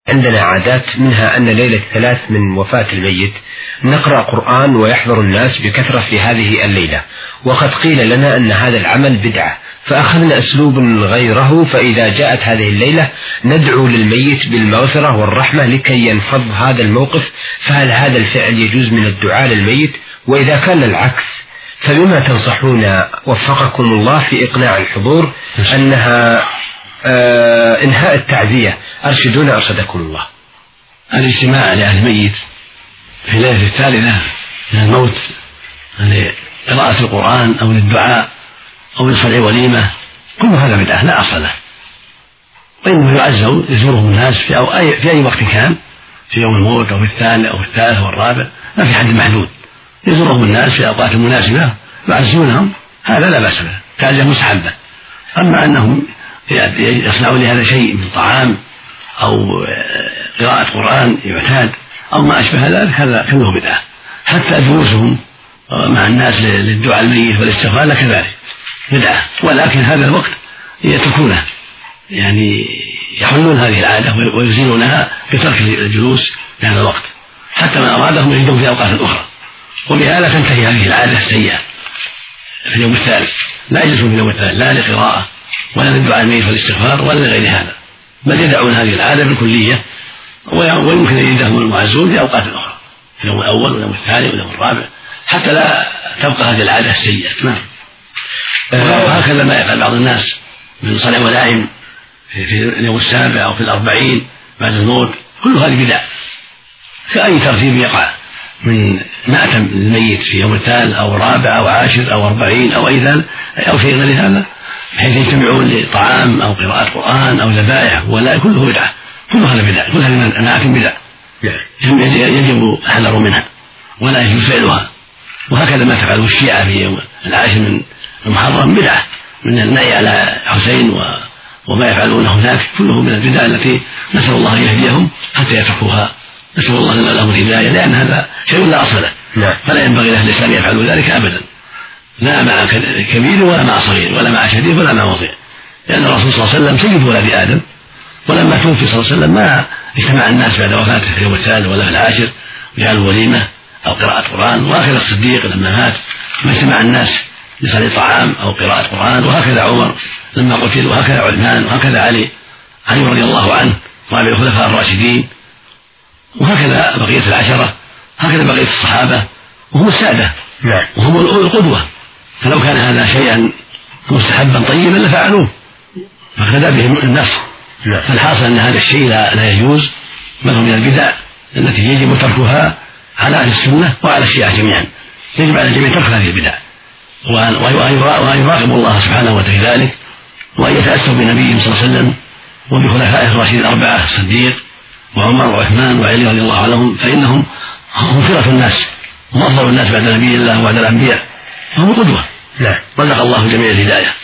عندنا عادات، منها أن ليلة 3 من وفاة الميت نقرأ قرآن ويحضر الناس بكثرة في هذه الليلة، وقد قيل لنا أن هذا العمل بدعة، فأخذنا أسلوب غيره، فإذا جاءت هذه الليلة ندعو للميت بالمغفرة والرحمة لكي ينفض هذا الموقف. فهل هذا الفعل يجوز من الدعاء للميت؟ وإذا كان العكس فبما تنصحون وفقكم الله في إقناع الحضور أنها إنهاء التعزية؟ أرشدونا أرشدكم الله. الاجتماع لأهل الميت في ليلة الثالثة من الموت لقراءة القرآن أو للدعاء أو لصنع وليمة كل هذا بدعة لا أصل له، وإنما يعزوا يزورهم الناس في أي وقت كان، في يوم الموت أو في الثاني أو في الثالث أو الرابع، ما في حد محدود، يزورهم الناس في أوقات مناسبة يعزونهم، هذا لا بأس به، تعزية مستحبة. أما أنهم يصنعون لهذا شيء من طعام أو قراءة قرآن يعتاد أو ما أشبه ذلك هذا كله بدعة. حتى جلوسهم مع الناس للدعاء الميت والاستغفار كذلك بدعة، ولكن هذا الوقت يتركونه، يعني يحلون هذه العادة ويزيلونها بترك الجلوس في هذا الوقت، حتى من أرادهم يجدون في أوقات أخرى، وبهذا تنتهي هذه العادة السيئة في اليوم الثالث. لا يجلسون في اليوم الثالث لا لقراءة ولا للدعاء الميت والاستغفار ولا لغير هذا، بل يدعون هذه العادة بالكلية، ويمكن أن يجدهم المعزون في أوقات أخرى، في اليوم الأول واليوم الثاني واليوم الرابع، حتى لا تبقى هذه العادة السيئة. نعم. وهكذا ما يفعل بعض الناس من صنع ولائم في اليوم السابع أو في 40 بعد الموت، كل هذه بدع، كأي ترتيب يقع من مأتم الميت في يوم الثالث أو الرابع أو 10 أو 40 أو أي ذلك أو شيء غير هذا، بحيث يجتمعون لطعام أو قراءة قرآن أو ذبائح، ولا كله بدعة، كل هذا بدعة، كل هذه المآتم بدعة يجب الحذر منها ولا يجوز فعلها. وهكذا ما تفعله الشيعة في يوم 10 من المحرم بدعة من النهي على حسين وما يفعلونه هناك، كله من البدع التي نسأل الله أن يهديهم حتى يتركوها، نسأل الله لنا لهم الهداية، لأن هذا شيء لا أصل له، فلا ينبغي لأهل الإسلام يفعلوا ذلك أبدا، لا مع كبير ولا مع صغير ولا مع شريف ولا مع وضيع، لأن الرسول صلى الله عليه وسلم سيد ولد آدم، ولما توفي صلى الله عليه وسلم ما اجتمع الناس بعد وفاته في اليوم الثالث ولا في 10 وجعلوا وليمة أو قراءة قرآن. وهكذا الصديق لما مات ما اجتمع الناس لصنع طعام أو قراءة قرآن، وهكذا عمر لما قتل، وهكذا عثمان، وهكذا علي رضي الله عنه رابع الخلفاء الراشدين، وهكذا بقية العشرة، هكذا بقية الصحابة، وهم السادة وهم القدوة، فلو كان هذا شيئا مستحبا طيبا لفعلوه فاقتدى بهم الناس. فالحاصل أن هذا الشيء لا يجوز، بل هو من البدع التي يجب تركها على أهل السنة وعلى الشيعة جميعا، يجب على الجميع ترك هذه البدع وأن يراقب الله سبحانه وتعالى في ذلك، وأن يتأسوا بنبيه صلى الله عليه وسلم وبخلفائه الراشدين الأربعة الصديق وعمر وعثمان وعلي رضي الله عنهم، فإنهم هم خيرة الناس وأفضل الناس بعد نبي الله وبعد الأنبياء، هم القدوة. رزق الله جميع الهداية.